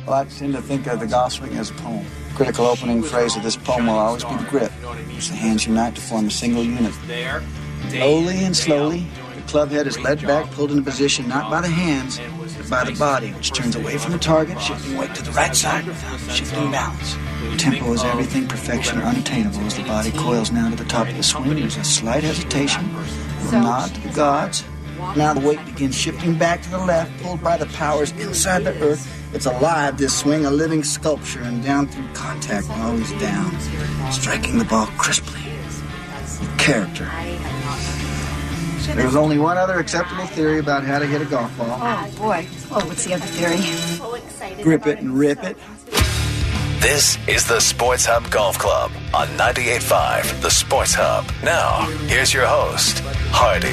Well, I tend to think of the golf swing as a poem. Critical opening phrase of this poem will always be the grip, which the hands unite to form a single unit. Slowly and slowly, the club head is led back, pulled into position not by the hands, but by the body, which turns away from the target, shifting weight to the right side without shifting balance. Tempo is everything, perfection unattainable as the body coils now to the top of the swing. There's a slight hesitation, a little nod to the gods. Now the weight begins shifting back to the left, pulled by the powers inside the earth. It's alive, this swing, a living sculpture, and down through contact, always down, striking the ball crisply, with character. There's only one other acceptable theory about how to hit a golf ball. Oh, boy. Oh, what's the other theory? Grip it and rip it. This is the Sports Hub Golf Club on 98.5 The Sports Hub. Now, here's your host, Hardy.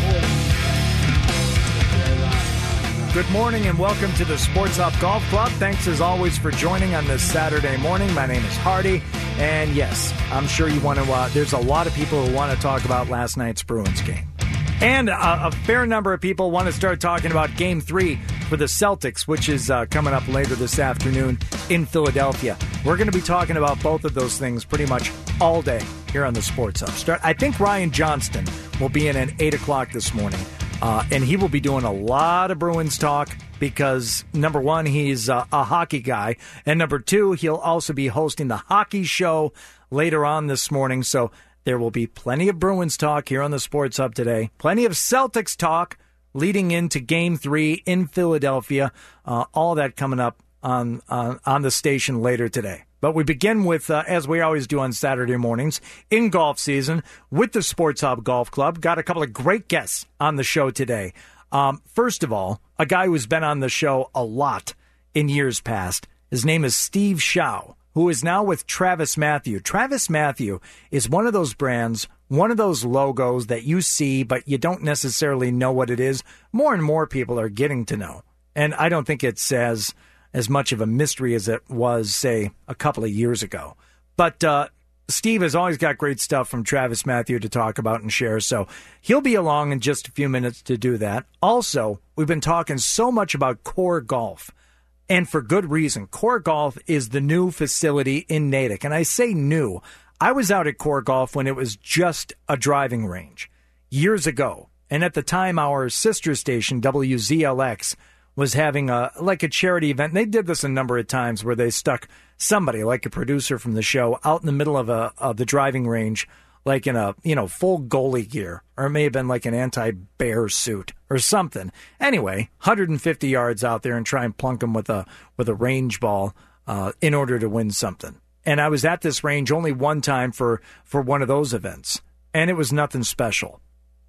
Good morning and welcome to the Sports Hub Golf Club. Thanks as always for joining on this Saturday morning. My name is Hardy, and yes, I'm sure you want to, there's a lot of people who want to talk about last night's Bruins game. And a fair number of people want to start talking about Game 3 for the Celtics, which is coming up later this afternoon in Philadelphia. We're going to be talking about both of those things pretty much all day here on the Sports Hub. I think Ryan Johnston will be in at 8 o'clock this morning, and he will be doing a lot of Bruins talk because, number one, he's a hockey guy, and number two, he'll also be hosting the hockey show later on this morning, so there will be plenty of Bruins talk here on the Sports Hub today. Plenty of Celtics talk leading into Game 3 in Philadelphia. All that coming up on the station later today. But we begin with, as we always do on Saturday mornings, in golf season with the Sports Hub Golf Club. Got a couple of great guests on the show today. First of all, a guy who's been on the show a lot in years past. His name is Steve Shao, who is now with TravisMathew. TravisMathew is one of those brands, one of those logos that you see, but you don't necessarily know what it is. More and more people are getting to know. And I don't think it's as much of a mystery as it was, say, a couple of years ago. But Steve has always got great stuff from TravisMathew to talk about and share, so he'll be along in just a few minutes to do that. Also, we've been talking so much about Core Golf. And for good reason. Core Golf is the new facility in Natick. And I say new. I was out at Core Golf when it was just a driving range years ago. And at the time, our sister station, WZLX, was having a charity event. And they did this a number of times where they stuck somebody, like a producer from the show, out in the middle of the driving range, like in a full goalie gear, or it may have been like an anti-bear suit or something. Anyway, 150 yards out there and try and plunk them with a range ball in order to win something. And I was at this range only one time for one of those events, and it was nothing special.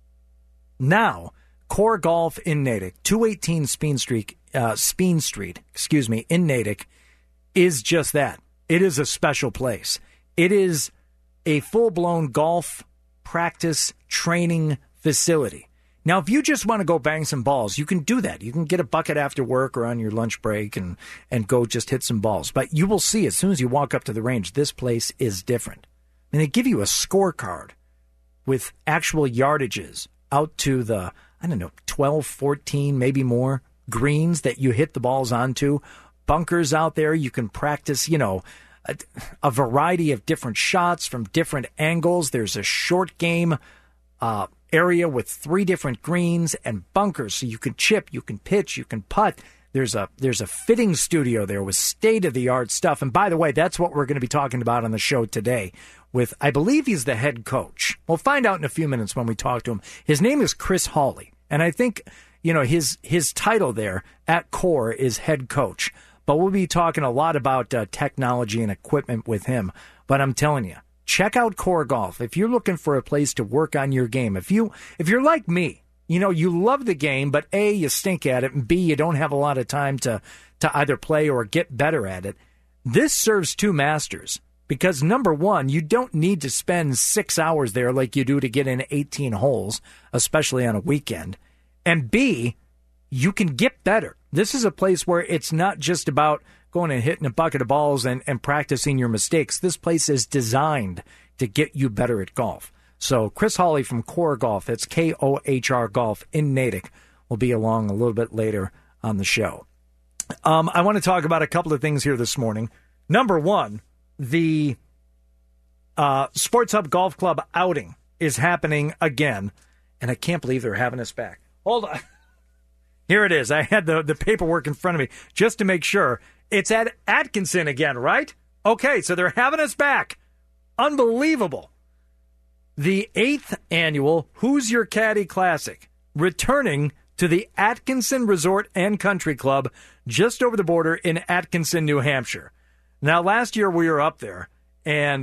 Now, Core Golf in Natick, 218 Speen Street, in Natick, is just that. It is a special place. It is a full-blown golf practice training facility. Now, if you just want to go bang some balls, you can do that. You can get a bucket after work or on your lunch break and go just hit some balls. But you will see as soon as you walk up to the range, this place is different. And they give you a scorecard with actual yardages out to the, 12, 14, maybe more greens that you hit the balls onto. Bunkers out there. You can practice, a variety of different shots from different angles. There's a short game area with 3 different greens and bunkers, so you can chip, you can pitch, you can putt. There's a fitting studio there with state-of-the-art stuff. And by the way, that's what we're going to be talking about on the show today with, I believe he's the head coach. We'll find out in a few minutes when we talk to him. His name is Chris Hawley, and I think, his title there at Core is head coach. But we'll be talking a lot about technology and equipment with him. But I'm telling you, check out Core Golf. If you're looking for a place to work on your game, if you're like me, you love the game, but A, you stink at it, and B, you don't have a lot of time to either play or get better at it, this serves two masters. Because number one, you don't need to spend 6 hours there like you do to get in 18 holes, especially on a weekend. And B, you can get better. This is a place where it's not just about going and hitting a bucket of balls and practicing your mistakes. This place is designed to get you better at golf. So Chris Hawley from Core Golf, that's KOHR Golf in Natick, will be along a little bit later on the show. I want to talk about a couple of things here this morning. Number one, the Sports Hub Golf Club outing is happening again, and I can't believe they're having us back. Hold on. Here it is. I had the paperwork in front of me just to make sure. It's at Atkinson again, right? Okay, so they're having us back. Unbelievable. The 8th annual Who's Your Caddy Classic, returning to the Atkinson Resort and Country Club just over the border in Atkinson, New Hampshire. Now, last year we were up there, and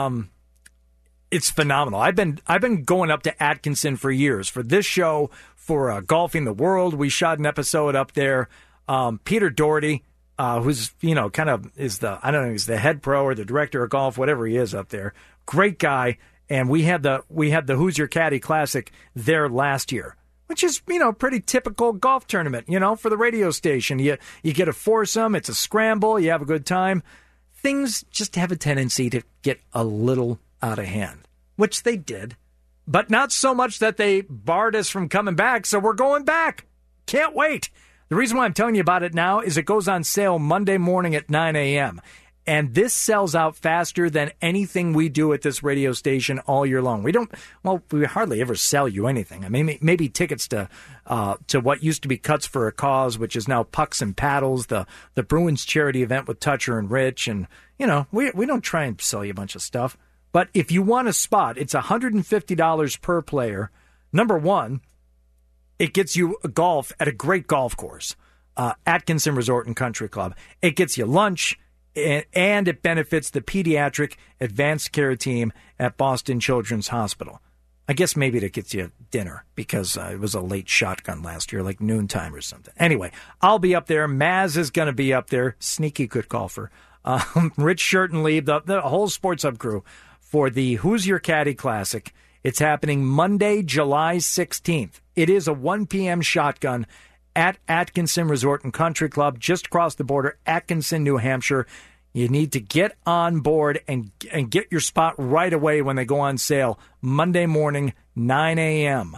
it's phenomenal. I've been going up to Atkinson for years. For this show, for Golfing the World, we shot an episode up there. Peter Doherty, who's, kind of is he's the head pro or the director of golf, whatever he is up there. Great guy. And we had the Who's Your Caddy Classic there last year, which is, pretty typical golf tournament, for the radio station. You get a foursome, it's a scramble, you have a good time. Things just have a tendency to get a little out of hand, which they did, but not so much that they barred us from coming back, so we're going back. Can't wait. The reason why I'm telling you about it now is it goes on sale Monday morning at 9 a.m., and this sells out faster than anything we do at this radio station all year long. We hardly ever sell you anything. I mean, maybe tickets to what used to be Cuts for a Cause, which is now Pucks and Paddles, the Bruins charity event with Toucher and Rich. And, we don't try and sell you a bunch of stuff. But if you want a spot, it's $150 per player. Number one, it gets you golf at a great golf course, Atkinson Resort and Country Club. It gets you lunch. And it benefits the pediatric advanced care team at Boston Children's Hospital. I guess maybe it gets you dinner because it was a late shotgun last year, like noontime or something. Anyway, I'll be up there. Maz is going to be up there. Sneaky good golfer. Rich Shirt and Leib, the whole Sports Hub crew for the Who's Your Caddy Classic. It's happening Monday, July 16th. It is a 1 p.m. shotgun at Atkinson Resort and Country Club, just across the border, Atkinson, New Hampshire. You need to get on board and get your spot right away when they go on sale. Monday morning, 9 a.m.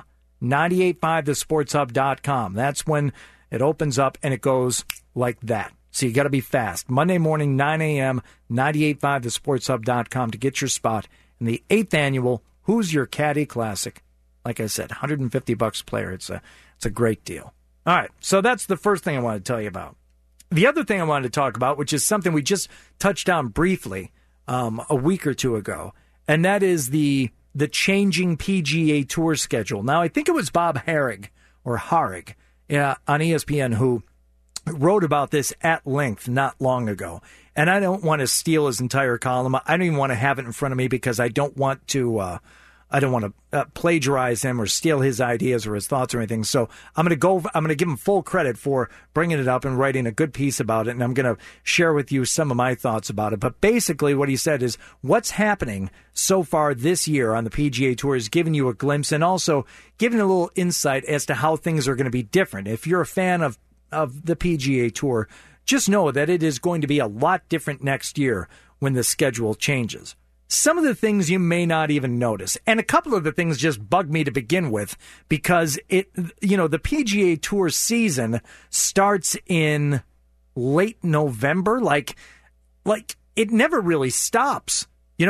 985thesportshub.com. That's when it opens up, and it goes like that. So you got to be fast. Monday morning, 9 a.m., 985thesportshub.com to get your spot in the 8th annual Who's Your Caddy Classic. Like I said, $150 player. It's a great deal. All right, so that's the first thing I wanted to tell you about. The other thing I wanted to talk about, which is something we just touched on briefly a week or two ago, and that is the changing PGA Tour schedule. Now, I think it was Bob Harig on ESPN who wrote about this at length not long ago. And I don't want to steal his entire column. I don't even want to have it in front of me because I don't want to plagiarize him or steal his ideas or his thoughts or anything. So I'm going to give him full credit for bringing it up and writing a good piece about it. And I'm going to share with you some of my thoughts about it. But basically what he said is what's happening so far this year on the PGA Tour is giving you a glimpse and also giving a little insight as to how things are going to be different. If you're a fan of the PGA Tour, just know that it is going to be a lot different next year when the schedule changes. Some of the things you may not even notice, and a couple of the things just bug me to begin with because the PGA Tour season starts in late November, like it never really stops.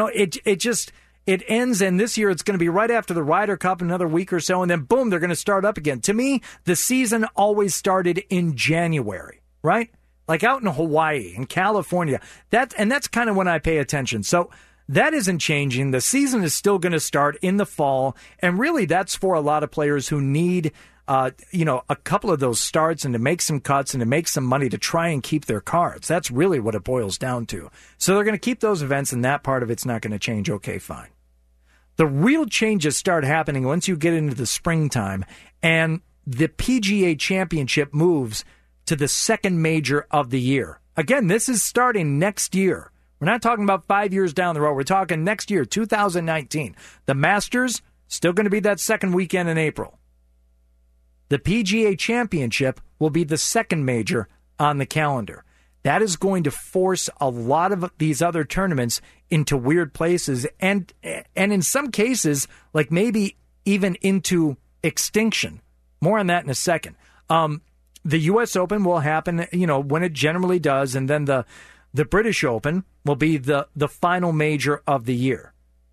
It ends, and this year it's going to be right after the Ryder Cup, another week or so, and then boom, they're going to start up again. To me, the season always started in January, right? Like out in Hawaii, in California. That's kind of when I pay attention. So that isn't changing. The season is still going to start in the fall, and really that's for a lot of players who need a couple of those starts and to make some cuts and to make some money to try and keep their cards. That's really what it boils down to. So they're going to keep those events, and that part of it's not going to change. Okay, fine. The real changes start happening once you get into the springtime, and the PGA Championship moves to the second major of the year. Again, this is starting next year. We're not talking about 5 years down the road. We're talking next year, 2019. The Masters, still going to be that second weekend in April. The PGA Championship will be the second major on the calendar. That is going to force a lot of these other tournaments into weird places and in some cases, like maybe even into extinction. More on that in a second. the U.S. Open will happen, when it generally does, and then the British Open will be the final major of the year.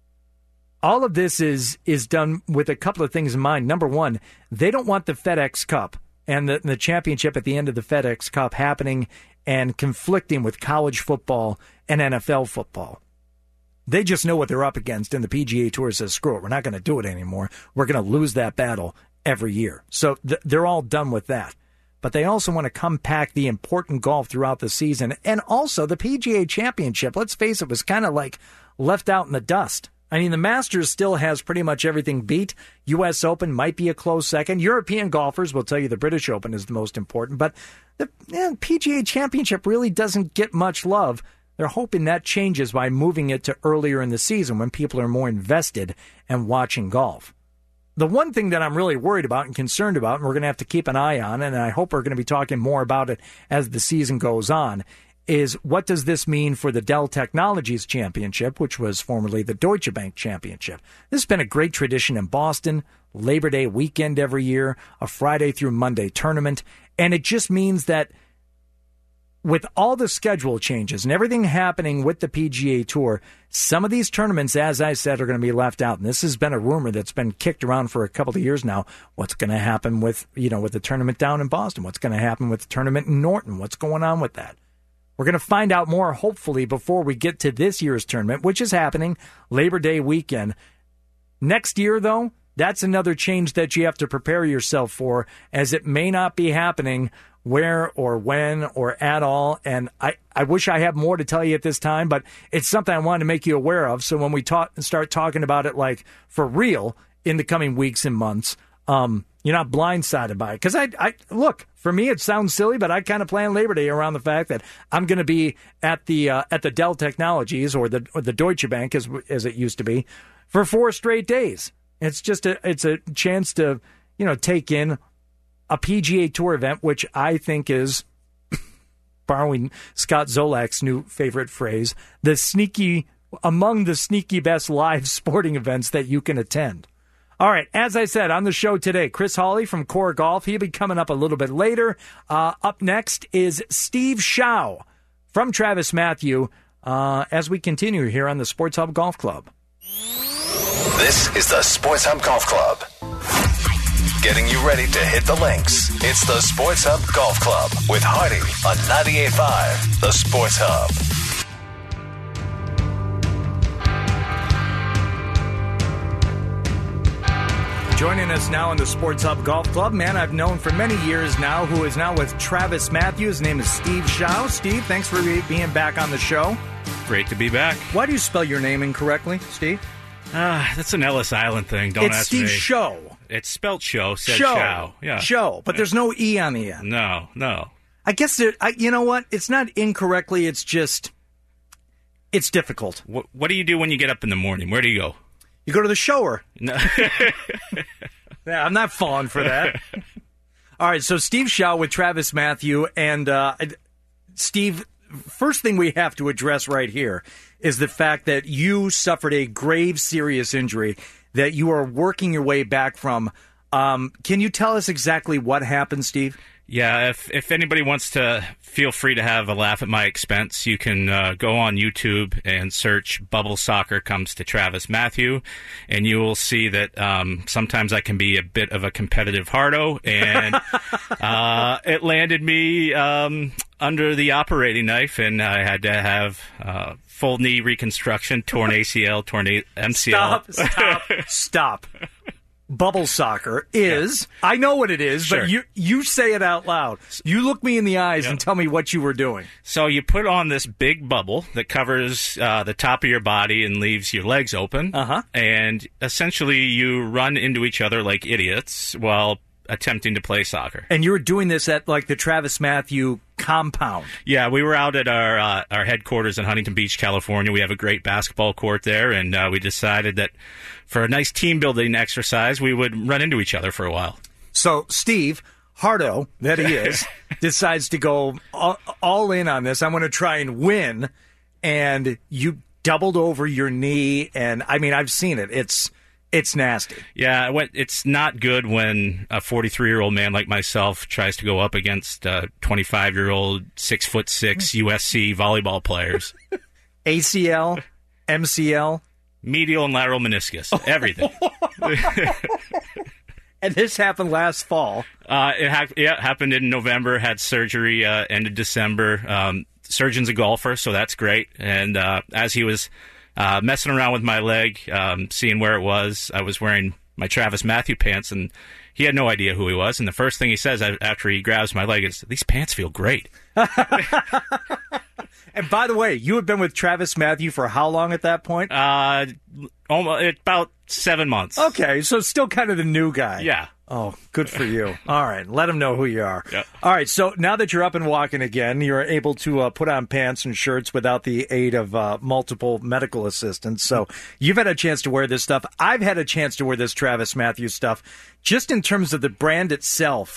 All of this is done with a couple of things in mind. Number one, they don't want the FedEx Cup and the championship at the end of the FedEx Cup happening and conflicting with college football and NFL football. They just know what they're up against, and the PGA Tour says, screw it, we're not going to do it anymore. We're going to lose that battle every year. So they're all done with that. But they also want to compact the important golf throughout the season. And also the PGA Championship, let's face it, was kind of like left out in the dust. I mean, the Masters still has pretty much everything beat. U.S. Open might be a close second. European golfers will tell you the British Open is the most important. But the PGA Championship really doesn't get much love. They're hoping that changes by moving it to earlier in the season when people are more invested and watching golf. The one thing that I'm really worried about and concerned about, and we're going to have to keep an eye on, and I hope we're going to be talking more about it as the season goes on, is what does this mean for the Dell Technologies Championship, which was formerly the Deutsche Bank Championship. This has been a great tradition in Boston, Labor Day weekend every year, a Friday through Monday tournament, and it just means that with all the schedule changes and everything happening with the PGA Tour, some of these tournaments, as I said, are going to be left out. And this has been a rumor that's been kicked around for a couple of years now. What's going to happen with the tournament down in Boston? What's going to happen with the tournament in Norton? What's going on with that? We're going to find out more, hopefully, before we get to this year's tournament, which is happening Labor Day weekend. Next year, though, that's another change that you have to prepare yourself for, as it may not be happening where or when or at all. And I wish I had more to tell you at this time, but it's something I wanted to make you aware of. So when we start talking about it like for real in the coming weeks and months, you're not blindsided by it. Because I look, for me, it sounds silly, but I kind of plan Labor Day around the fact that I'm going to be at the Dell Technologies or the Deutsche Bank as it used to be for 4 straight days. It's just it's a chance to take in a PGA Tour event, which I think is, borrowing Scott Zolak's new favorite phrase, among the sneaky best live sporting events that you can attend. All right, as I said, on the show today, Chris Hawley from Core Golf. He'll be coming up a little bit later. Up next is Steve Shao from Travis Matthew as we continue here on the Sports Hub Golf Club. This is the Sports Hub Golf Club. Getting you ready to hit the links. It's the Sports Hub Golf Club with Hardy on 98.5, the Sports Hub. Joining us now in the Sports Hub Golf Club, man I've known for many years now, who is now with Travis Matthew. His name is Steve Shao. Steve, thanks for being back on the show. Great to be back. Why do you spell your name incorrectly, Steve? That's an Ellis Island thing. Don't ask me. It's Steve Shao. It's spelled show, said Shao. Yeah. Show, but there's no E on the end. No. I guess, you know what? It's not incorrectly, it's just, it's difficult. What do you do when you get up in the morning? Where do you go? You go to the shower. No. Yeah, I'm not falling for that. All right, so Steve Shao with Travis Matthew. And Steve, first thing we have to address right here is the fact that you suffered a grave, serious injury that you are working your way back from. Can you tell us exactly what happened, Steve? Yeah, if anybody wants to, feel free to have a laugh at my expense. You can go on YouTube and search Bubble Soccer Comes to Travis Matthew, and you will see that sometimes I can be a bit of a competitive hardo, and it landed me under the operating knife, and I had to have full knee reconstruction, torn ACL, torn MCL. Stop. Bubble soccer is, I know what it is, sure. But you say it out loud. You look me in the eyes and tell me what you were doing. So you put on this big bubble that covers the top of your body and leaves your legs open. And essentially you run into each other like idiots while attempting to play soccer. And you were doing this at like the Travis Matthew compound. Yeah, we were out at our headquarters in Huntington Beach, California. We have a great basketball court there, and we decided that for a nice team-building exercise, we would run into each other for a while. So Steve, hardo that he is, decides to go all in on this. I'm going to try and win, and you doubled over your knee, and I mean, I've seen it. It's nasty. Yeah, it's not good when a 43-year-old man like myself tries to go up against 25-year-old 6'6" USC volleyball players. ACL, MCL, medial and lateral meniscus, everything. And this happened last fall. It happened in November. Had surgery end of December. Surgeon's a golfer, so that's great. And as he was messing around with my leg, seeing where it was, I was wearing my Travis Matthew pants, and he had no idea who he was. And the first thing he says after he grabs my leg is, "These pants feel great." And by the way, you had been with Travis Matthew for how long at that point? Almost about 7 months. Okay, so still kind of the new guy. Yeah. Oh, good for you. All right, let him know who you are. Yep. All right, so now that you're up and walking again, you're able to put on pants and shirts without the aid of multiple medical assistants. So you've had a chance to wear this stuff. I've had a chance to wear this Travis Matthew stuff. Just in terms of the brand itself,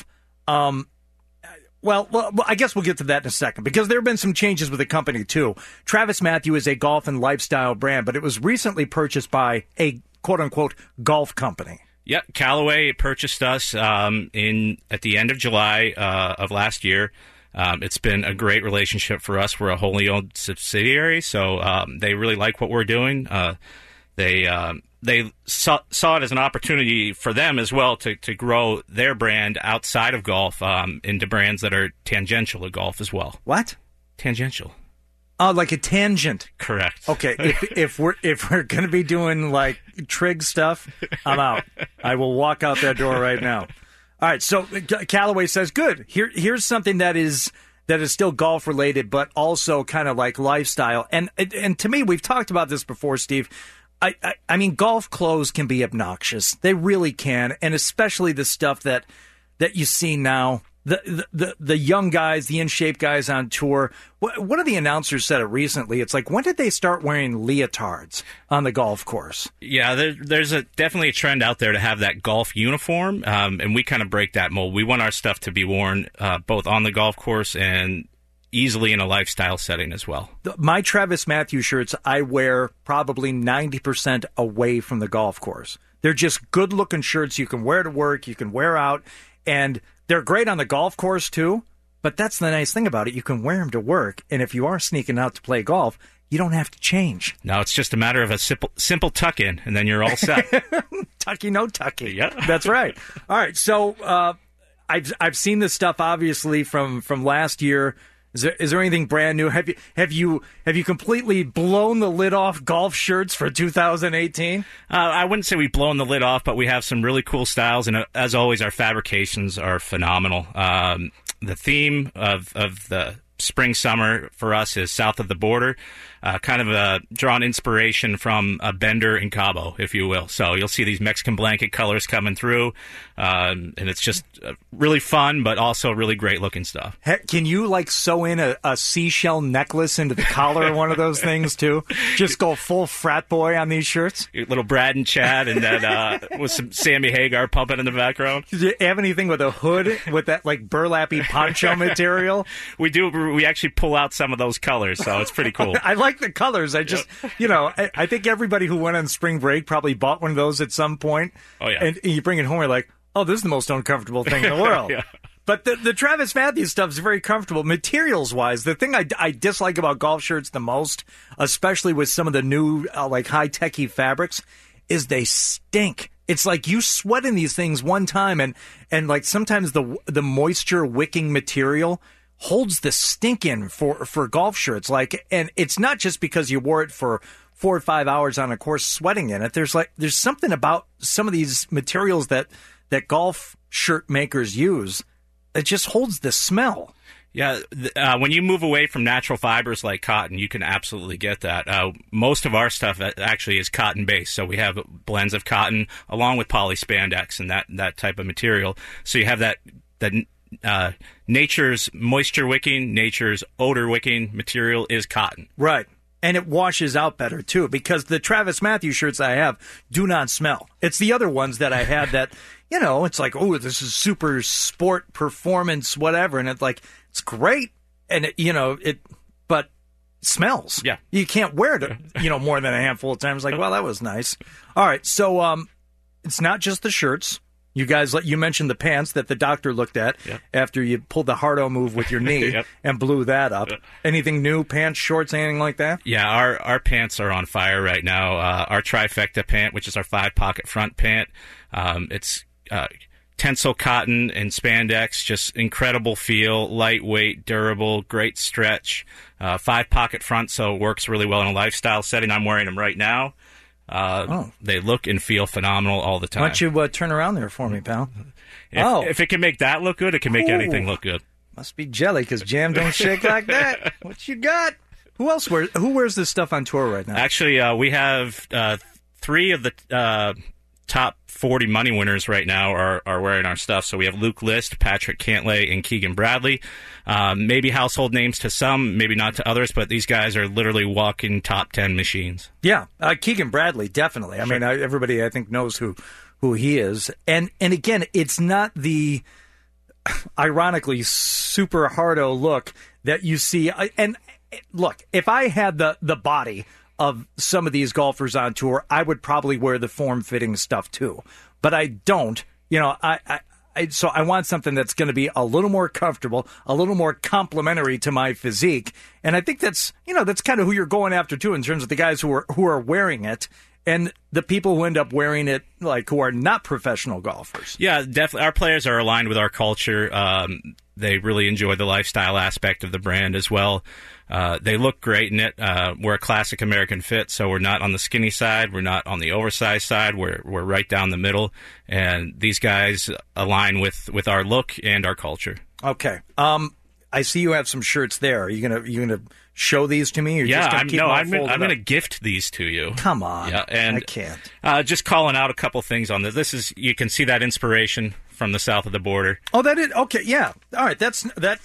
well, I guess we'll get to that in a second, because there have been some changes with the company, too. Travis Matthew is a golf and lifestyle brand, but it was recently purchased by a quote-unquote golf company. Yeah, Callaway purchased us at the end of July of last year. It's been a great relationship for us. We're a wholly owned subsidiary, so they really like what we're doing. They saw it as an opportunity for them as well to grow their brand outside of golf into brands that are tangential to golf as well. What? Tangential. Oh, like a tangent. Correct. Okay, if we're going to be doing like trig stuff, I'm out. I will walk out that door right now. All right, so Callaway says, good. Here's something that is still golf related, but also kind of like lifestyle. And to me, we've talked about this before, Steve. I mean, golf clothes can be obnoxious. They really can, and especially the stuff that you see now. The young guys, the in-shape guys on tour. One of the announcers said it recently. It's like, when did they start wearing leotards on the golf course? Yeah, there's definitely a trend out there to have that golf uniform, and we kind of break that mold. We want our stuff to be worn both on the golf course and easily in a lifestyle setting as well. My Travis Matthew shirts, I wear probably 90% away from the golf course. They're just good-looking shirts you can wear to work, you can wear out, and they're great on the golf course, too, but that's the nice thing about it. You can wear them to work, and if you are sneaking out to play golf, you don't have to change. No, it's just a matter of a simple tuck-in, and then you're all set. Tucky, no tucky. Yep. That's right. All right, so I've seen this stuff, obviously, from last year. Is there anything brand new? Have you completely blown the lid off golf shirts for 2018? I wouldn't say we've blown the lid off, but we have some really cool styles, and as always, our fabrications are phenomenal. The theme of the spring summer for us is south of the border, kind of drawn inspiration from a Bender in Cabo, if you will. So you'll see these Mexican blanket colors coming through, and it's just really fun, but also really great looking stuff. Can you like sew in a seashell necklace into the collar of one of those things too? Just go full frat boy on these shirts? Little Brad and Chad, and then with some Sammy Hagar pumping in the background. Do you have anything with a hood with that like burlappy poncho material? We do. We actually pull out some of those colors, so it's pretty cool. I like the colors. I just, I think everybody who went on spring break probably bought one of those at some point. Oh, yeah. And you bring it home, you're like, oh, this is the most uncomfortable thing in the world. Yeah. But the Travis Matthews stuff is very comfortable. Materials-wise, the thing I dislike about golf shirts the most, especially with some of the new, like, high-techy fabrics, is they stink. It's like you sweat in these things one time, and like, sometimes the moisture-wicking material holds the stink in for golf shirts. Like, and it's not just because you wore it for 4 or 5 hours on a course sweating in it. There's something about some of these materials that golf shirt makers use that just holds the smell. Yeah, when you move away from natural fibers like cotton, you can absolutely get that. Most of our stuff actually is cotton-based, so we have blends of cotton along with polyspandex and that type of material. So you have that nature's moisture-wicking, nature's odor-wicking material is cotton. Right. And it washes out better, too, because the Travis Matthews shirts I have do not smell. It's the other ones that I had that, it's like, oh, this is super sport performance, whatever. And it's like, it's great. And, but it smells. Yeah. You can't wear it, more than a handful of times. Like, well, that was nice. All right. So it's not just the shirts. You guys, you mentioned the pants that the doctor looked at after you pulled the Hardo move with your knee and blew that up. Anything new? Pants, shorts, anything like that? Yeah, our pants are on fire right now. Our trifecta pant, which is our 5-pocket front pant, it's tensile cotton and spandex, just incredible feel, lightweight, durable, great stretch. 5-pocket front, so it works really well in a lifestyle setting. I'm wearing them right now. They look and feel phenomenal all the time. Why don't you turn around there for me, pal? If it can make that look good, it can make anything look good. Must be jelly, because Jam don't shake like that. What you got? Who else who wears this stuff on tour right now? Actually, we have 3 of the top 40 money winners right now are wearing our stuff. So we have Luke List, Patrick Cantlay, and Keegan Bradley. Maybe household names to some, maybe not to others, but these guys are literally walking top 10 machines. Yeah, Keegan Bradley, definitely. I mean, everybody, I think, knows who he is. And again, it's not the, ironically, super hardo look that you see. And look, if I had the body of some of these golfers on tour, I would probably wear the form-fitting stuff too. But I don't. You know, so I want something that's going to be a little more comfortable, a little more complimentary to my physique. And I think that's kind of who you're going after too, in terms of the guys who are wearing it and the people who end up wearing it, like, who are not professional golfers. Yeah, definitely. Our players are aligned with our culture. They really enjoy the lifestyle aspect of the brand as well. They look great in it. We're a classic American fit, so we're not on the skinny side. We're not on the oversized side. We're right down the middle. And these guys align with our look and our culture. Okay. I see you have some shirts there. Are you gonna show these to me? Or yeah, just I'm gonna gift these to you. Come on. Yeah, and I can't. Just calling out a couple things on this. This is, you can see that inspiration from the south of the border. Oh, that is okay. Yeah. All right. That's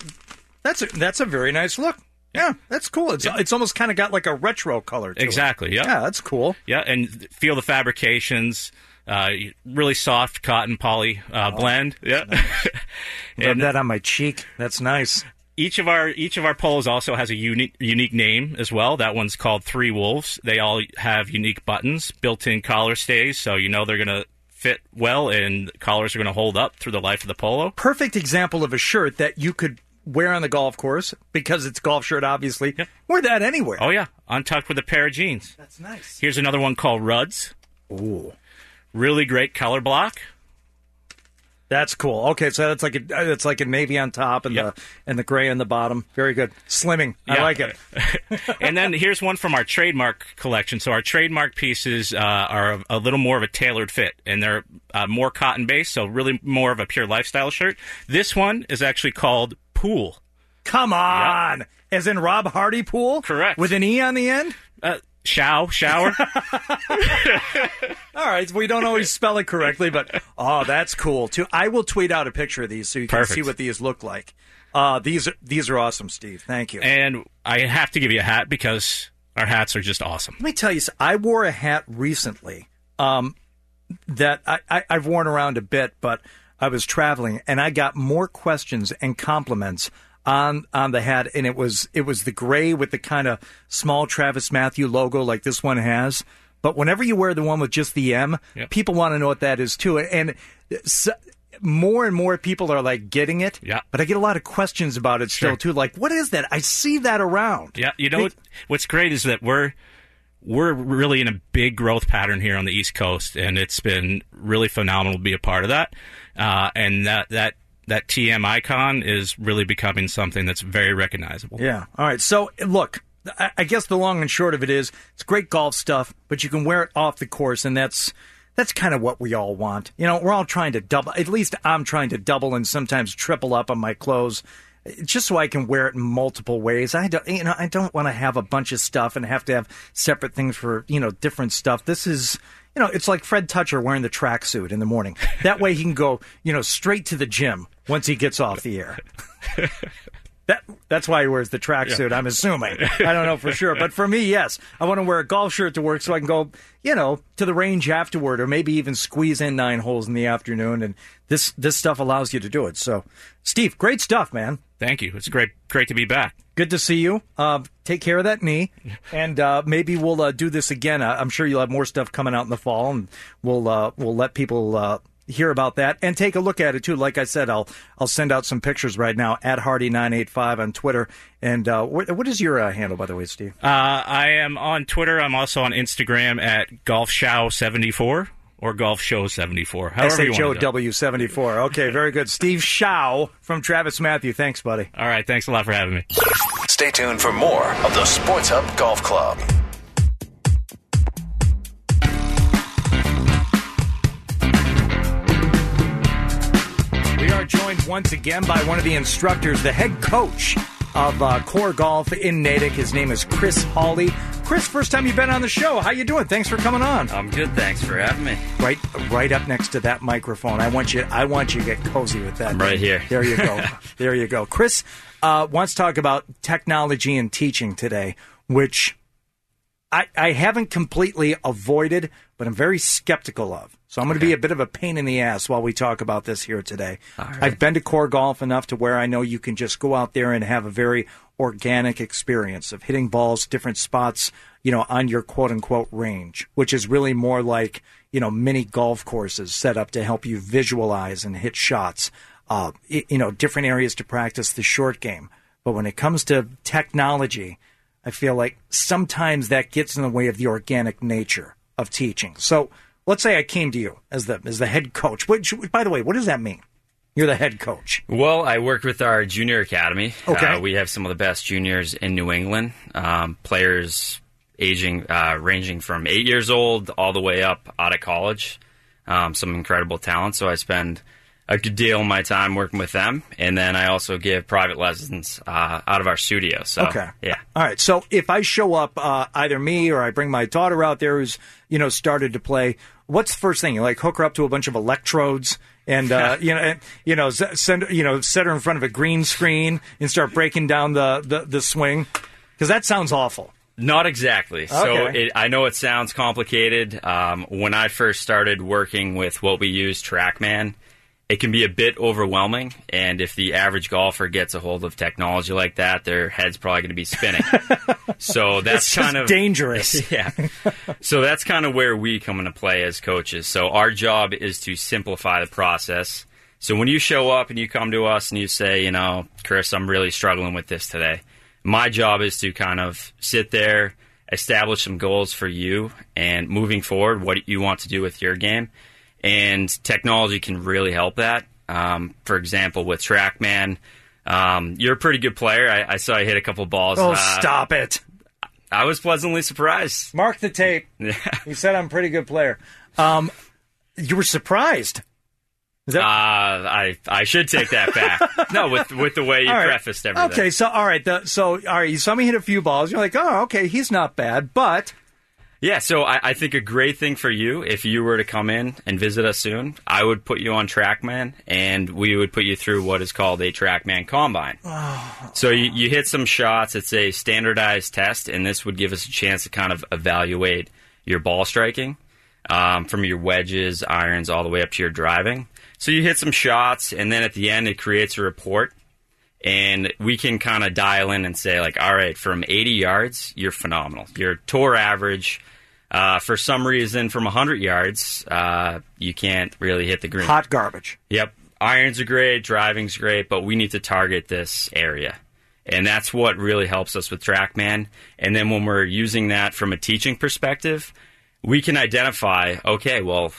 a very nice look. Yeah, that's cool. It's almost kind of got like a retro color to exactly, it. Yeah. Yeah, that's cool. Yeah, and feel the fabrications. Really soft cotton poly blend. Yeah. Rub that on my cheek. That's nice. Each of our polos also has a unique name as well. That one's called Three Wolves. They all have unique buttons, built-in collar stays, so you know they're going to fit well and collars are going to hold up through the life of the polo. Perfect example of a shirt that you could wear on the golf course, because it's a golf shirt, obviously. Yep. Wear that anywhere. Oh, yeah. Untucked with a pair of jeans. That's nice. Here's another one called Ruds. Ooh. Really great color block. That's cool. Okay, so that's like a navy on top and the gray on the bottom. Very good. Slimming. I like it. And then here's one from our trademark collection. So our trademark pieces are a little more of a tailored fit, and they're more cotton-based, so really more of a pure lifestyle shirt. This one is actually called Pool. Come on! Yep. As in Rob Hardy Pool? Correct. With an E on the end? Shower. All right, we don't always spell it correctly, but that's cool too. I will tweet out a picture of these so you can see what these look like. These are awesome, Steve. Thank you. And I have to give you a hat because our hats are just awesome. Let me tell you, I wore a hat recently that I've worn around a bit, but I was traveling and I got more questions and compliments on the hat, and it was the gray with the kind of small Travis Mathew logo like this one has. But whenever you wear the one with just the M, people want to know what that is too. And more and more people are like getting it. Yeah. But I get a lot of questions about it still too. Like, what is that? I see that around. Yeah. You know what's great is that we're really in a big growth pattern here on the East Coast, and it's been really phenomenal to be a part of that. And that TM icon is really becoming something that's very recognizable. Yeah. All right. So, look, I guess the long and short of it is it's great golf stuff, but you can wear it off the course, and that's kind of what we all want. You know, we're all trying to double. At least I'm trying to double and sometimes triple up on my clothes, just so I can wear it in multiple ways. I don't want to have a bunch of stuff and have to have separate things for, different stuff. This is, it's like Fred Toucher wearing the tracksuit in the morning. That way he can go, straight to the gym once he gets off the air. That's why he wears the tracksuit, I'm assuming. I don't know for sure. But for me, yes. I want to wear a golf shirt to work so I can go, to the range afterward, or maybe even squeeze in 9 holes in the afternoon. And this stuff allows you to do it. So, Steve, great stuff, man. Thank you. It's great to be back. Good to see you. Take care of that knee, and maybe we'll do this again. I'm sure you'll have more stuff coming out in the fall, and we'll let people hear about that and take a look at it too. Like I said, I'll send out some pictures right now at Hardy985 on Twitter. And what is your handle, by the way, Steve? I am on Twitter. I'm also on Instagram at GolfShow74 or GolfShow74. However you want to do it. SHOW74. Okay, very good. Steve Shao from Travis Matthew. Thanks, buddy. All right, thanks a lot for having me. Stay tuned for more of the Sports Hub Golf Club. We are joined once again by one of the instructors, the head coach of Core Golf in Natick. His name is Chris Hawley. Chris, first time you've been on the show. How you doing? Thanks for coming on. I'm good. Thanks for having me. Right up next to that microphone. I want you to get cozy with that. I'm right here. There you go. There you go. Chris wants to talk about technology and teaching today, which I haven't completely avoided, but I'm very skeptical of. So I'm going to be a bit of a pain in the ass while we talk about this here today. Right. I've been to Core Golf enough to where I know you can just go out there and have a very organic experience of hitting balls, different spots, on your quote-unquote range, which is really more like, mini golf courses set up to help you visualize and hit shots, different areas to practice the short game. But when it comes to technology, I feel like sometimes that gets in the way of the organic nature of teaching. So let's say I came to you as the head coach. Which, by the way, what does that mean? You're the head coach. Well, I work with our junior academy. Okay. We have some of the best juniors in New England. Players ranging from 8 years old all the way up out of college. Some incredible talent. So I spend a good deal of my time working with them, and then I also give private lessons out of our studio. So, okay. Yeah. All right. So if I show up, either me or I bring my daughter out there who's started to play, what's the first thing? You hook her up to a bunch of electrodes and set her in front of a green screen and start breaking down the swing, because that sounds awful. Not exactly. Okay. So I know it sounds complicated. When I first started working with what we use, TrackMan, it can be a bit overwhelming, and if the average golfer gets a hold of technology like that, their head's probably going to be spinning. So that's kind of dangerous. Yeah. So that's kind of where we come into play as coaches. So our job is to simplify the process. So when you show up and you come to us and you say, Chris, I'm really struggling with this today, my job is to kind of sit there, establish some goals for you, and moving forward, what you want to do with your game. And technology can really help that. For example, with TrackMan, you're a pretty good player. I saw you hit a couple balls. Oh, stop it. I was pleasantly surprised. Mark the tape. Yeah. You said I'm a pretty good player. You were surprised. Is that... I should take that back. No, with the way you prefaced everything. Okay, so all right, you saw me hit a few balls. You're like, oh, okay, he's not bad, but... Yeah, so I think a great thing for you, if you were to come in and visit us soon, I would put you on TrackMan, and we would put you through what is called a TrackMan Combine. Oh. So you hit some shots. It's a standardized test, and this would give us a chance to kind of evaluate your ball striking, from your wedges, irons, all the way up to your driving. So you hit some shots, and then at the end it creates a report. And we can kind of dial in and say, like, all right, from 80 yards, you're phenomenal. Your tour average, for some reason, from 100 yards, you can't really hit the green. Hot garbage. Yep. Irons are great, driving's great, but we need to target this area. And that's what really helps us with TrackMan. And then when we're using that from a teaching perspective, we can identify, okay, well,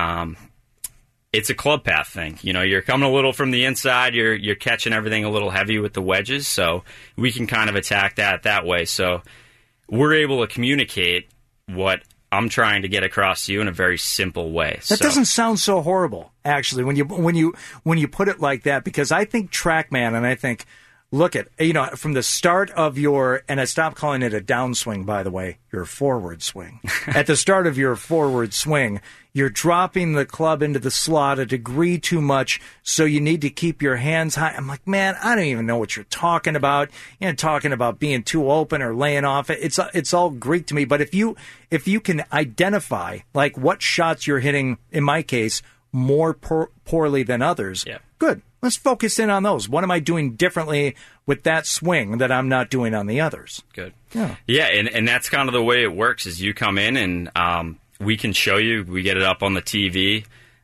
it's a club path thing. You're coming a little from the inside. You're catching everything a little heavy with the wedges. So we can kind of attack that way. So we're able to communicate what I'm trying to get across to you in a very simple way. That doesn't sound so horrible, actually, when you put it like that. Because I think TrackMan, and I think look at, from the start of and I stopped calling it a downswing, by the way, your forward swing. At the start of your forward swing, you're dropping the club into the slot a degree too much, so you need to keep your hands high. I'm like, man, I don't even know what you're talking about. You're talking about being too open or laying off. It's all Greek to me. But if you can identify like what shots you're hitting, in my case, more poorly than others, good. Let's focus in on those. What am I doing differently with that swing that I'm not doing on the others? Good. Yeah, and that's kind of the way it works is you come in and we can show you. We get it up on the TV.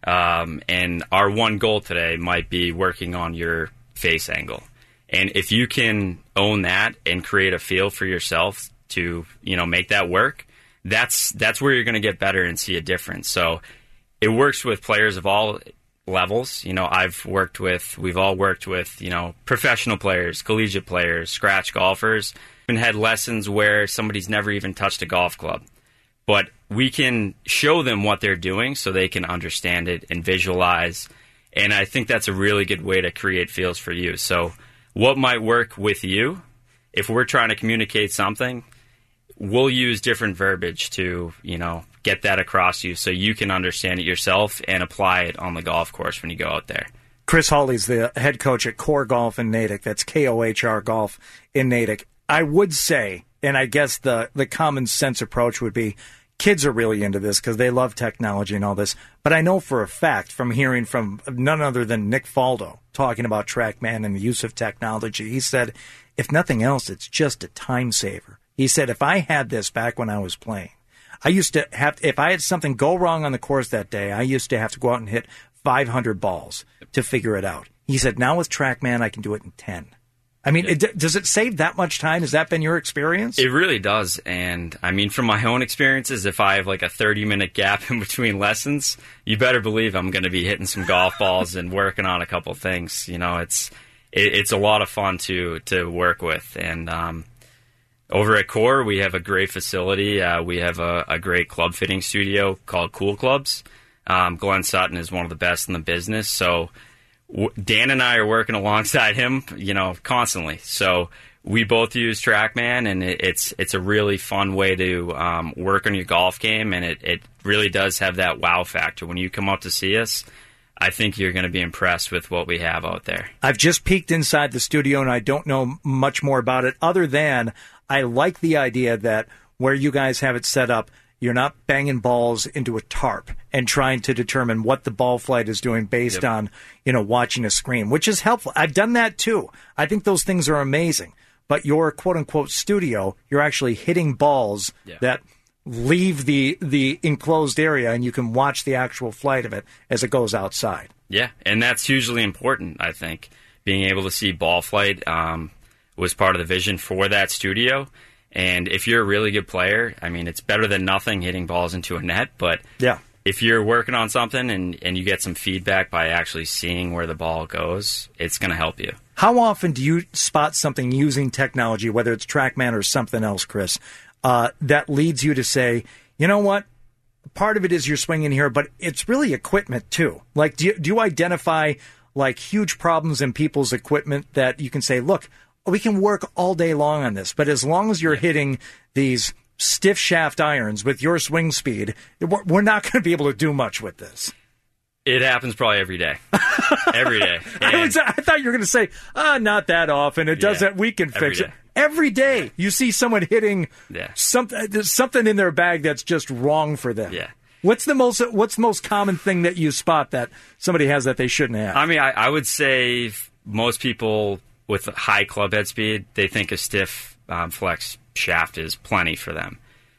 And our one goal today might be working on your face angle. And if you can own that and create a feel for yourself to, make that work, that's where you're going to get better and see a difference. So it works with players of all levels. We've all worked with, professional players, collegiate players, scratch golfers, and had lessons where somebody's never even touched a golf club. But we can show them what they're doing so they can understand it and visualize. And I think that's a really good way to create feels for you. So what might work with you, if we're trying to communicate something, we'll use different verbiage to, get that across you so you can understand it yourself and apply it on the golf course when you go out there. Chris Hawley's the head coach at Core Golf in Natick. That's KOHR Golf in Natick. I would say, and I guess the common sense approach would be, kids are really into this because they love technology and all this. But I know for a fact from hearing from none other than Nick Faldo talking about TrackMan and the use of technology, he said, if nothing else, it's just a time saver. He said, if I had this back when I was playing, I used to have, if I had something go wrong on the course that day, I used to have to go out and hit 500 balls to figure it out. He said, now with TrackMan, I can do it in 10. I mean, does it save that much time? Has that been your experience? It really does. And I mean, from my own experiences, if I have like a 30-minute gap in between lessons, you better believe I'm going to be hitting some golf balls and working on a couple things. It's a lot of fun to work with. And over at Core, we have a great facility. We have a great club fitting studio called Cool Clubs. Glenn Sutton is one of the best in the business. So Dan and I are working alongside him, constantly. So we both use TrackMan, and it's a really fun way to work on your golf game, and it really does have that wow factor. When you come out to see us, I think you're going to be impressed with what we have out there. I've just peeked inside the studio, and I don't know much more about it other than I like the idea that where you guys have it set up, you're not banging balls into a tarp and trying to determine what the ball flight is doing based on, watching a screen, which is helpful. I've done that too. I think those things are amazing. But your quote-unquote studio, you're actually hitting balls that leave the enclosed area, and you can watch the actual flight of it as it goes outside. Yeah, and that's hugely important, I think. Being able to see ball flight was part of the vision for that studio. And if you're a really good player, I mean, it's better than nothing hitting balls into a net. But if you're working on something and you get some feedback by actually seeing where the ball goes, it's going to help you. How often do you spot something using technology, whether it's TrackMan or something else, Chris, that leads you to say, you know what, part of it is you're swinging here, but it's really equipment too? Like, do you identify like huge problems in people's equipment that you can say, look, we can work all day long on this, but as long as you're hitting these stiff shaft irons with your swing speed, we're not going to be able to do much with this. It happens probably every day. Every day. I thought you were going to say, not that often. It doesn't. We can fix it. Every day you see someone hitting something in their bag that's just wrong for them. Yeah. What's the most common thing that you spot that somebody has that they shouldn't have? I mean, I would say most people with high club head speed, they think a stiff flex shaft is plenty for them.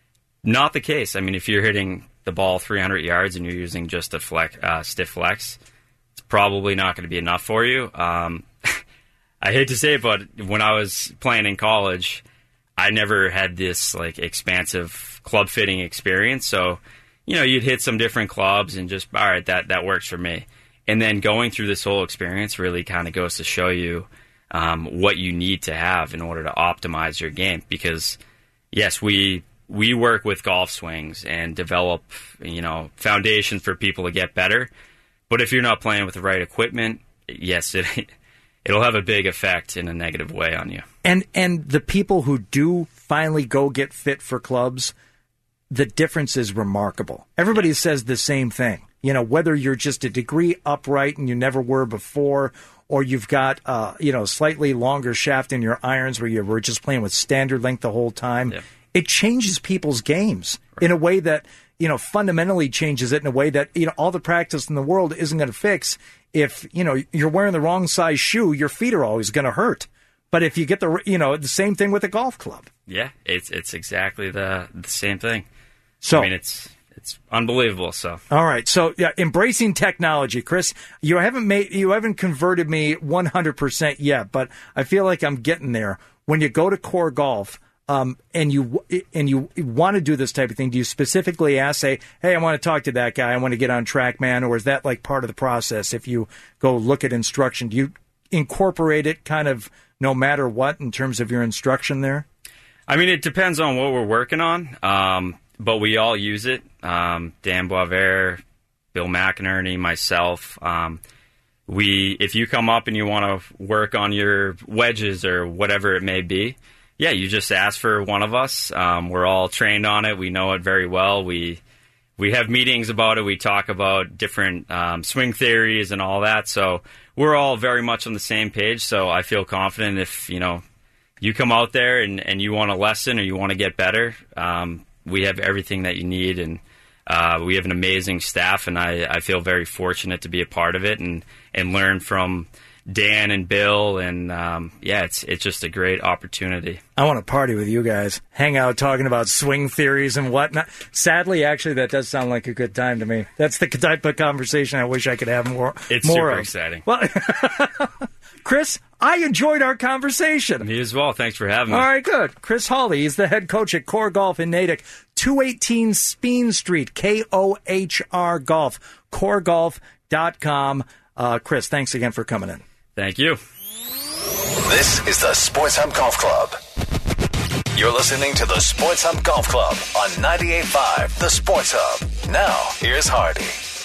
Not the case. I mean, if you're hitting the ball 300 yards and you're using just a stiff flex, it's probably not going to be enough for you. I hate to say it, but when I was playing in college, I never had this like expansive club fitting experience. So, you'd hit some different clubs and just, all right, that works for me. And then going through this whole experience really kind of goes to show you what you need to have in order to optimize your game. Because, yes, we work with golf swings and develop, foundations for people to get better. But if you're not playing with the right equipment, yes, it'll have a big effect in a negative way on you. And the people who do finally go get fit for clubs, the difference is remarkable. Everybody says the same thing. You know, whether you're just a degree upright and you never were before, or you've got, slightly longer shaft in your irons where you were just playing with standard length the whole time, it changes people's games in a way that, fundamentally changes it in a way that, all the practice in the world isn't going to fix. If, you're wearing the wrong size shoe, your feet are always going to hurt. But if you get the same thing with a golf club. Yeah, it's exactly the same thing. So, I mean, it's unbelievable. So, all right. So, embracing technology, Chris. You haven't converted me 100% yet, but I feel like I'm getting there. When you go to Core Golf, and you want to do this type of thing, do you specifically say, hey, I want to talk to that guy, I want to get on TrackMan, or is that like part of the process? If you go look at instruction, do you incorporate it kind of no matter what in terms of your instruction there? I mean, it depends on what we're working on, but we all use it. Dan Boisvert, Bill McInerney, myself. If you come up and you want to work on your wedges or whatever it may be, you just ask for one of us. We're all trained on it. We know it very well. We have meetings about it. We talk about different swing theories and all that. So we're all very much on the same page. So I feel confident if, you come out there and you want a lesson or you want to get better, we have everything that you need. And we have an amazing staff, and I feel very fortunate to be a part of it and learn from Dan and Bill, and it's just a great opportunity. I want to party with you guys, hang out talking about swing theories and whatnot. Sadly, actually, that does sound like a good time to me. That's the type of conversation I wish I could have more. It's more super of. Exciting. Well, Chris, I enjoyed our conversation. Me as well. Thanks for having me. All right, good. Chris Hawley, he's the head coach at Core Golf in Natick, 218 Speen Street, KOHR Golf, coregolf.com. Chris, thanks again for coming in. Thank you. This is the Sports Hub Golf Club. You're listening to the Sports Hub Golf Club on 98.5 The Sports Hub. Now, here's Hardy.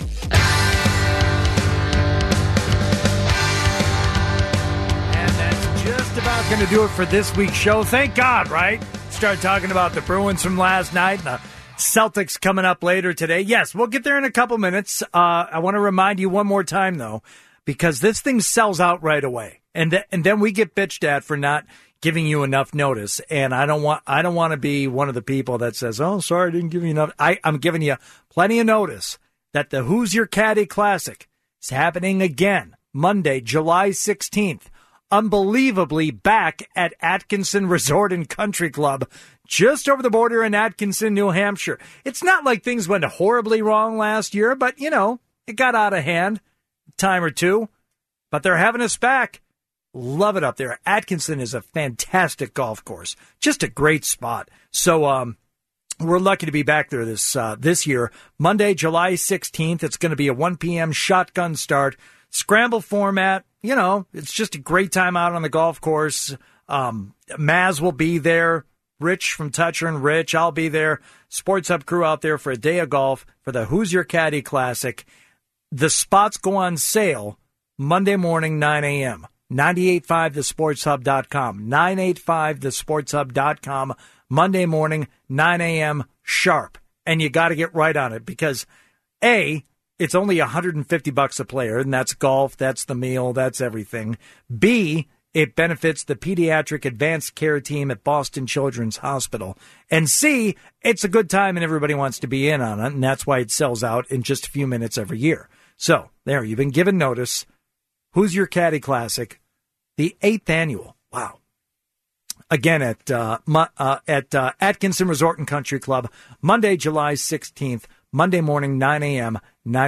And that's just about going to do it for this week's show. Thank God, right? Start talking about the Bruins from last night and the Celtics coming up later today. Yes, we'll get there in a couple minutes. I want to remind you one more time, though, because this thing sells out right away, and then we get bitched at for not giving you enough notice. And I don't want to be one of the people that says, "Oh, sorry, I didn't give you enough." I'm giving you plenty of notice that the Who's Your Caddy Classic is happening again Monday, July 16th, unbelievably back at Atkinson Resort and Country Club, just over the border in Atkinson, New Hampshire. It's not like things went horribly wrong last year, but it got out of hand. Time or two, but they're having us back. Love it up there. Atkinson is a fantastic golf course, just a great spot. So we're lucky to be back there this year. Monday, July 16th. It's going to be a 1 p.m. shotgun start, scramble format. It's just a great time out on the golf course. Maz will be there. Rich from Toucher and Rich, I'll be there. Sports Hub crew out there for a day of golf for the Who's Your Caddy Classic. The spots go on sale Monday morning, 9 a.m. 985thesportshub.com. 985thesportshub.com. Monday morning, 9 a.m. sharp. And you got to get right on it because, A, it's only $150 a player, and that's golf, that's the meal, that's everything. B, it benefits the Pediatric Advanced Care Team at Boston Children's Hospital. And C, it's a good time and everybody wants to be in on it, and that's why it sells out in just a few minutes every year. So, there, you've been given notice. Who's Your Caddy Classic? The 8th annual. Wow. Again, at Atkinson Resort and Country Club, Monday, July 16th, Monday morning, 9 a.m.,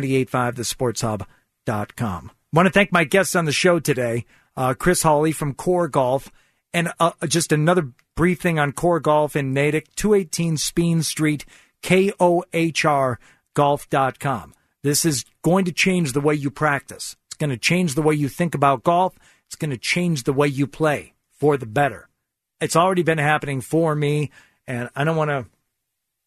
98.5thesportshub.com. Want to thank my guests on the show today, Chris Hawley from Core Golf, and just another brief thing on Core Golf in Natick, 218 Speen Street, KOHRGolf.com. This is going to change the way you practice. It's going to change the way you think about golf. It's going to change the way you play for the better. It's already been happening for me, and I don't want to,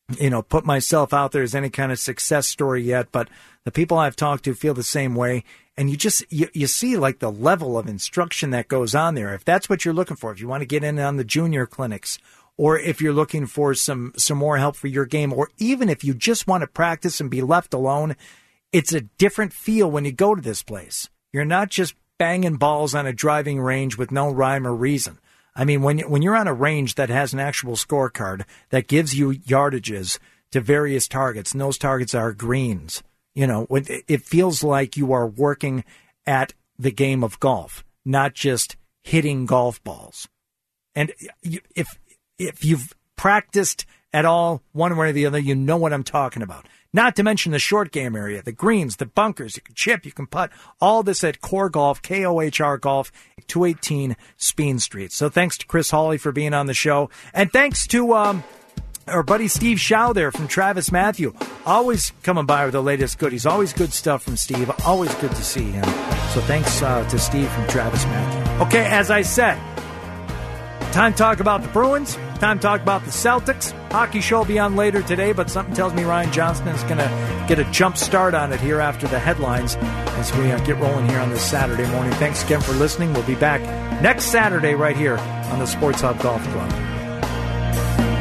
put myself out there as any kind of success story yet, but the people I've talked to feel the same way, And you see like the level of instruction that goes on there. If that's what you're looking for, if you want to get in on the junior clinics, or if you're looking for some more help for your game, or even if you just want to practice and be left alone, it's a different feel when you go to this place. You're not just banging balls on a driving range with no rhyme or reason. I mean, when you're on a range that has an actual scorecard that gives you yardages to various targets, and those targets are greens, it feels like you are working at the game of golf, not just hitting golf balls. And if you've practiced at all, one way or the other, you know what I'm talking about. Not to mention the short game area, the greens, the bunkers, you can chip, you can putt, all this at Core Golf, KOHR Golf, 218 Speen Street. So thanks to Chris Hawley for being on the show. And thanks to our buddy Steve Shao there from Travis Matthew. Always coming by with the latest goodies. Always good stuff from Steve. Always good to see him. So thanks to Steve from Travis Matthew. Okay, as I said, time to talk about the Bruins. Time to talk about the Celtics. Hockey show will be on later today, but something tells me Ryan Johnston is going to get a jump start on it here after the headlines as we get rolling here on this Saturday morning. Thanks again for listening. We'll be back next Saturday right here on the Sports Hub Golf Club.